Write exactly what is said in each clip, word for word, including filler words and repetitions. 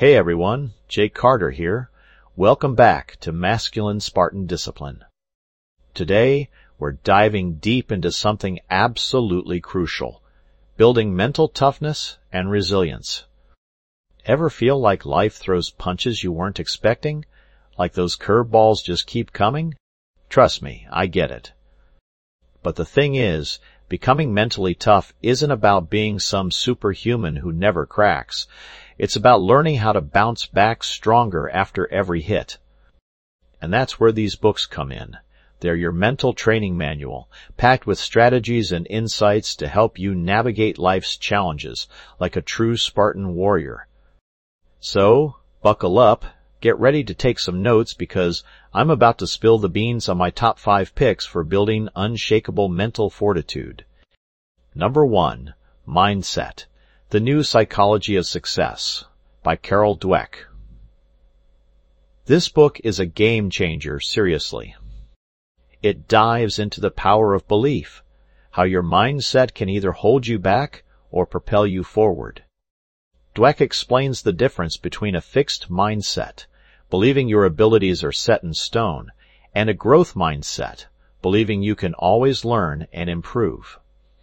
Hey everyone, Jake Carter here. Welcome back to Masculine Spartan Discipline. Today, we're diving deep into something absolutely crucial, building mental toughness and resilience. Ever feel like life throws punches you weren't expecting? Like those curveballs just keep coming? Trust me, I get it. But the thing is, becoming mentally tough isn't about being some superhuman who never cracks. It's about learning how to bounce back stronger after every hit. And that's where these books come in. They're your mental training manual, packed with strategies and insights to help you navigate life's challenges like a true Spartan warrior. So, buckle up, get ready to take some notes because I'm about to spill the beans on my top five picks for building unshakable mental fortitude. Number one, Mindset. The New Psychology of Success by Carol Dweck. This book is a game changer, seriously. It dives into the power of belief, how your mindset can either hold you back or propel you forward. Dweck explains the difference between a fixed mindset, believing your abilities are set in stone, and a growth mindset, believing you can always learn and improve.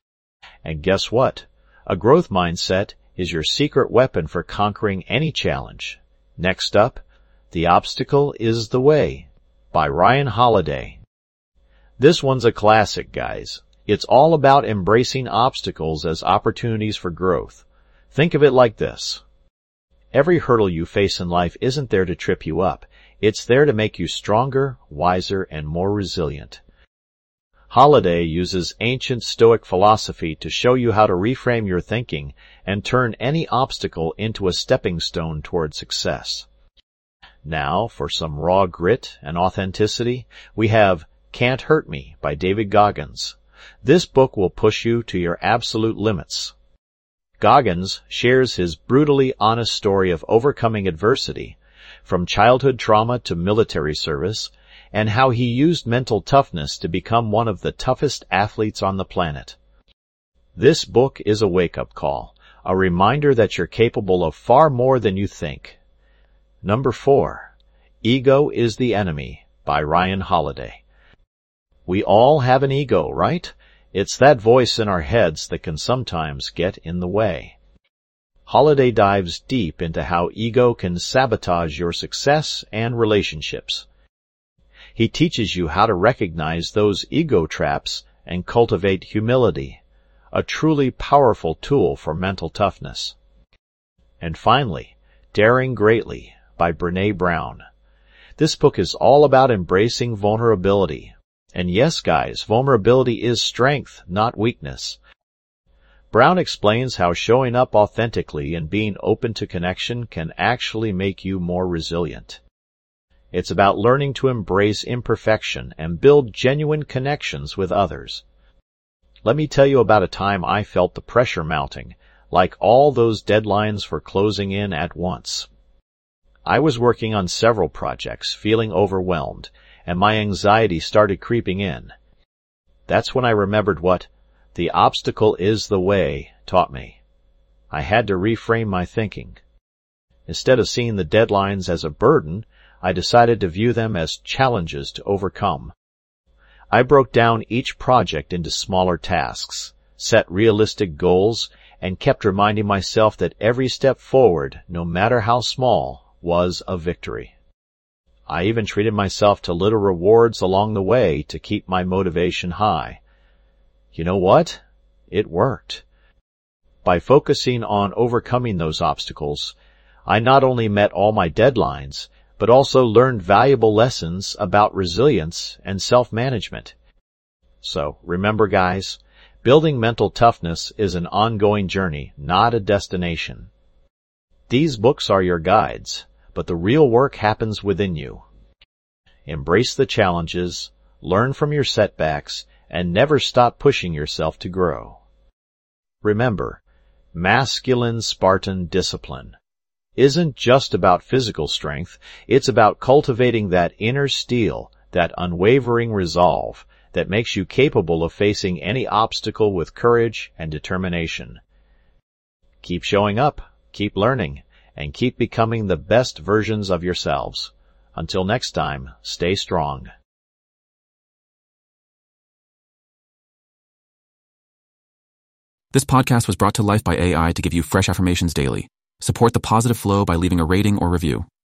And guess what? A growth mindset is your secret weapon for conquering any challenge. Next up, The Obstacle is the Way by Ryan Holiday. This one's a classic, guys. It's all about embracing obstacles as opportunities for growth. Think of it like this. Every hurdle you face in life isn't there to trip you up. It's there to make you stronger, wiser, and more resilient. Holiday uses ancient Stoic philosophy to show you how to reframe your thinking and turn any obstacle into a stepping stone toward success. Now, for some raw grit and authenticity, we have Can't Hurt Me by David Goggins. This book will push you to your absolute limits. Goggins shares his brutally honest story of overcoming adversity, from childhood trauma to military service, and how he used mental toughness to become one of the toughest athletes on the planet. This book is a wake-up call, a reminder that you're capable of far more than you think. Number four, Ego is the Enemy by Ryan Holiday. We all have an ego, right? It's that voice in our heads that can sometimes get in the way. Holiday dives deep into how ego can sabotage your success and relationships. He teaches you how to recognize those ego traps and cultivate humility, a truly powerful tool for mental toughness. And finally, Daring Greatly by Brené Brown. This book is all about embracing vulnerability. And yes, guys, vulnerability is strength, not weakness. Brown explains how showing up authentically and being open to connection can actually make you more resilient. It's about learning to embrace imperfection and build genuine connections with others. Let me tell you about a time I felt the pressure mounting, like all those deadlines were closing in at once. I was working on several projects, feeling overwhelmed, and my anxiety started creeping in. That's when I remembered what The Obstacle is the Way taught me. I had to reframe my thinking. Instead of seeing the deadlines as a burden, I decided to view them as challenges to overcome. I broke down each project into smaller tasks, set realistic goals, and kept reminding myself that every step forward, no matter how small, was a victory. I even treated myself to little rewards along the way to keep my motivation high. You know what? It worked. By focusing on overcoming those obstacles, I not only met all my deadlines, but also learned valuable lessons about resilience and self-management. So, remember guys, building mental toughness is an ongoing journey, not a destination. These books are your guides, but the real work happens within you. Embrace the challenges, learn from your setbacks, and never stop pushing yourself to grow. Remember, Masculine Spartan Discipline isn't just about physical strength, it's about cultivating that inner steel, that unwavering resolve that makes you capable of facing any obstacle with courage and determination. Keep showing up, keep learning, and keep becoming the best versions of yourselves. Until next time, stay strong. This podcast was brought to life by A I to give you fresh affirmations daily. Support the positive flow by leaving a rating or review.